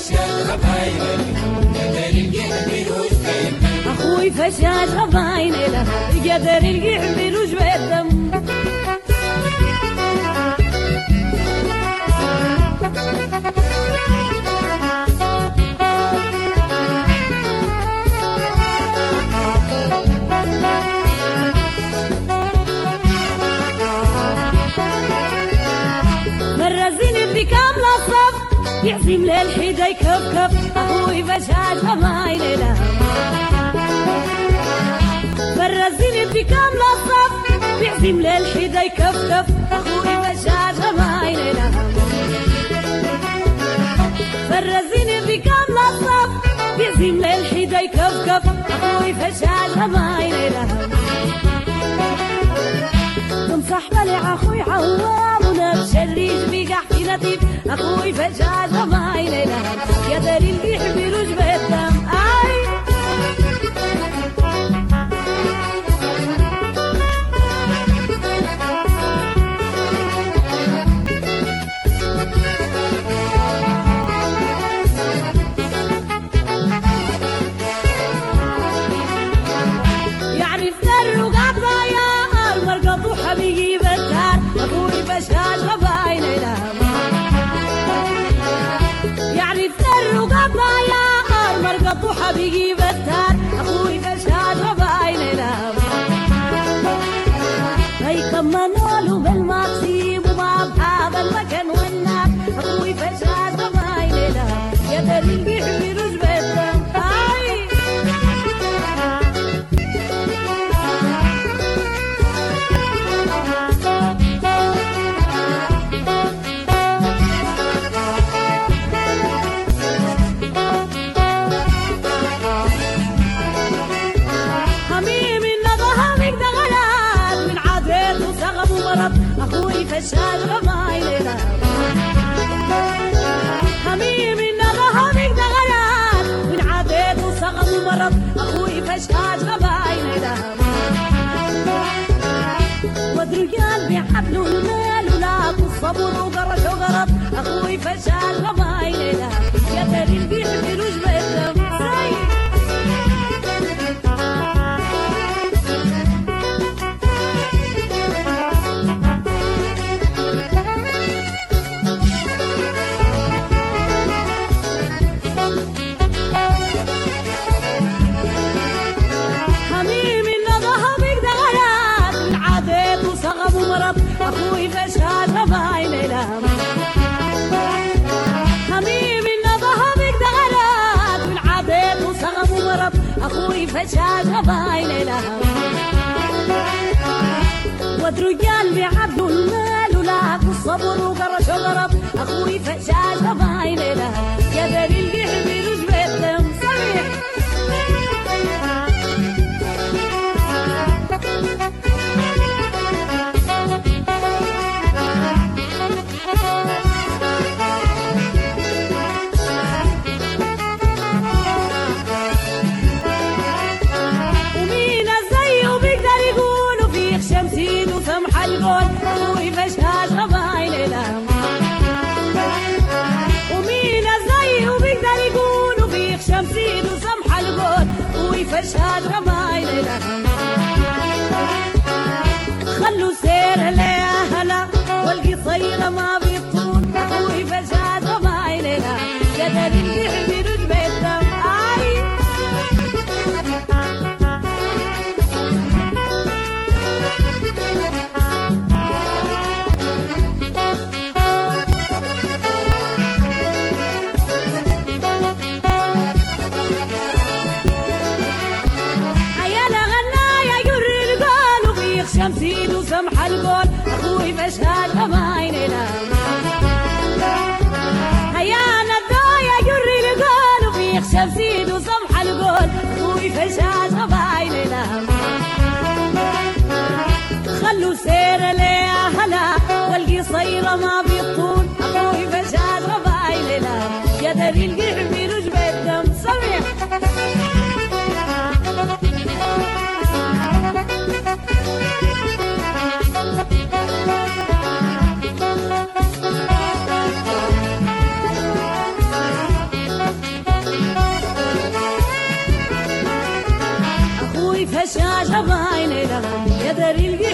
أخوي فشاش غباين له قدر القعب رجبة الدم مرزين بكامل الصف يعزم للحدا يكفكف أخوي فشاش غباين له مرزين بكامل الصف يعزم للحدا يكفكف أخوي فشاش غباين له مرزين بكامل الصف يعزم للحدا يكفكف أخوي فشاش غباين له تنصح بلع أخوي عوام ونفس الريج بقع في لطيف أخوي فشاش غباين له يا دليل يحبي رجبة الدم فشاش غباين له يعرف الرقاب يا المرقط وحبيبي بتار أخوي فشاش غباين له هيكمنوا له بالمصيب وما بهذا المكان والنار أخوي فشاش غباين له يا دليل بيحمي رجبة الدم أخوي فشاش غباين له هميم النظهر دغلات من عادات وصغم ومرض أخوي فشاش غباين له ودرجال بحبله المال ولاقوا الصبر وقرش وغرض أخوي فشاش غباين له يا دليل بيحبي رجبة الدم أخوي فشاش غباين له هميم النظهر دغلات والعادات وصغم ومرض أخوي فشاش غباين له ودرجال بعبده المال ولاقوا الصبر وقرش وغرض أخوي فشاش غباين له يا دليل يحمي رجبة الدم صريح أخوي فشاش غباين له ومين زي وبيقدر يقول وفيه شمسين وسمح القول أخوي فشاش غباين له خلوا سير لأهله والقصيرة ما بيطول أخوي فشاش غباين له يا دليل يحمي رجبة الدم شمسين وسمح القول أخوي فشاش غباين له هيانا الدايا جري القول وفيخ شمسين وسمح القول أخوي فشاش غباين له خلوا سير لأهله والقصيرة ما بيطول أخوي فشاش غباين له يا دليل يحمي رجبة الدم صريح فشاش باين لها يا دري